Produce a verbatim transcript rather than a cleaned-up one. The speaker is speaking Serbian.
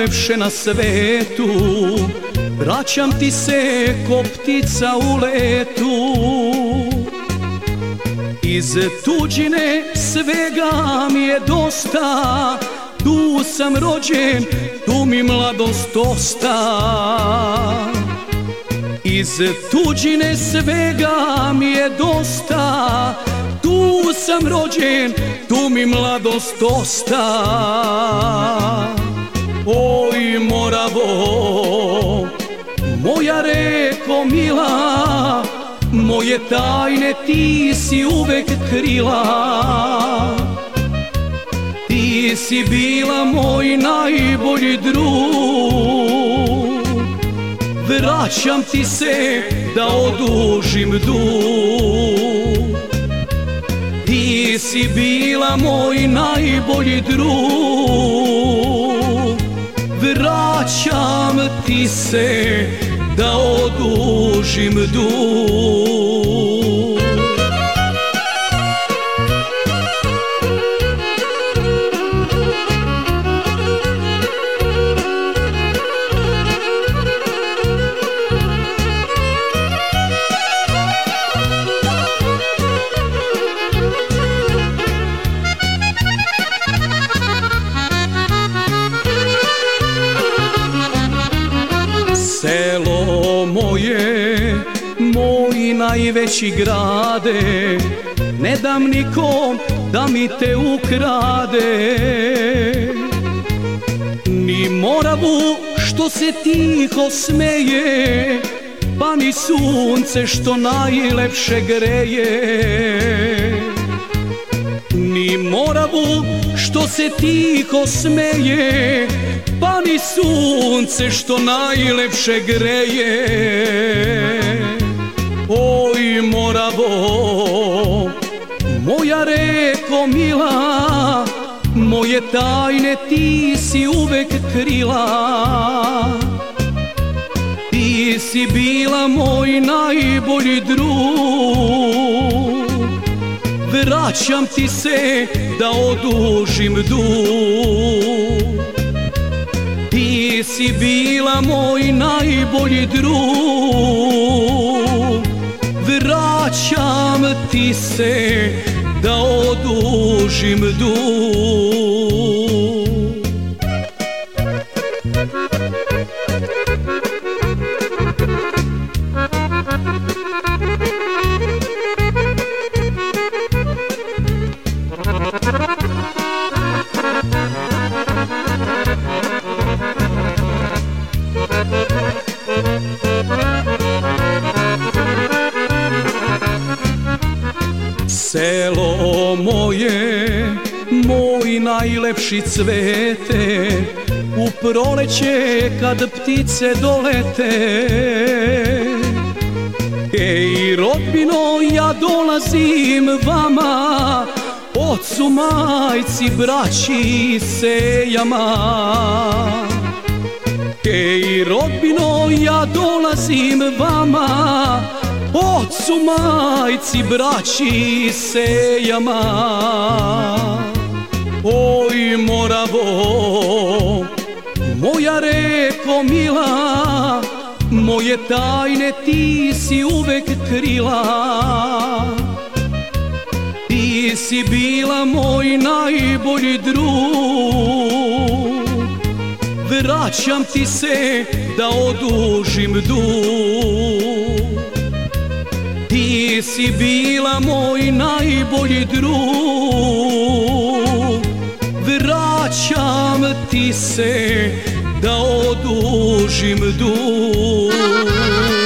najlepše na svetu, vraćam ti se ko ptica u letu. Iz tuđine svega mi je dosta, tu sam rođen, tu mi mladost osta. Iz tuđine svega mi je dosta, tu sam rođen, tu mi mladost osta. Oj Moravo, moja reko mila, moje tajne ti si uvek krila. Ti si bila moj najbolji drug, vraćam ti se da odužim dug. Ti si bila moj najbolji drug, vraćam ti se da odužim dug. Selo moje, moj najveći grade, ne dam nikom da mi te ukrade. Ni Moravu što se tiho smeje, pa ni sunce što najlepše greje. Ni Moravu što se tiho smeje, pa ni sunce što najlepše greje. Oj Moravo, moja reko mila, moje tajne ti si uvek krila. Ti si bila moj najbolji drug, vraćam ti se da odužim dug. Ti si bila moj najbolji drug, vraćam ti se da odužim dug. Selo moje, moj najlepši cvete, u proleće kad ptice dolete. Ej rodbino, ja dolazim vama, ocu, majci, braći, sejama. Ej rodbino, ja dolazim vama, ocu, majci, braći, sejama. Oj Moravo, moja reko mila, moje tajne ti si uvek krila. Ti si bila moj najbolji drug, vraćam ti se da odužim dug. Ti si bila moj najbolji drug, vraćam ti se da odužim dug.